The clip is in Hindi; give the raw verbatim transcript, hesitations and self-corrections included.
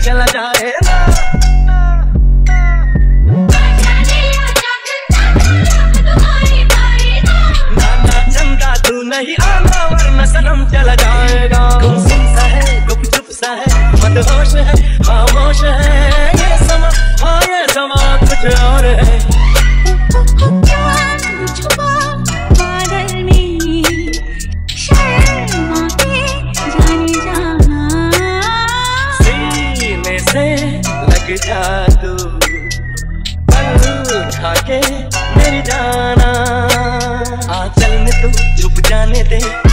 चला जाएगा। नाना चंदा तू नहीं आना वरना सनम चला जाएगा। गुमसुम सा है गुपचुप सा है मदहोश है खामोश है ये समा, हाँ ये समा कुछ और है। सीने से लग जा तू पल खा के मेरी जाना, आंचल में तू छुप जाने दे।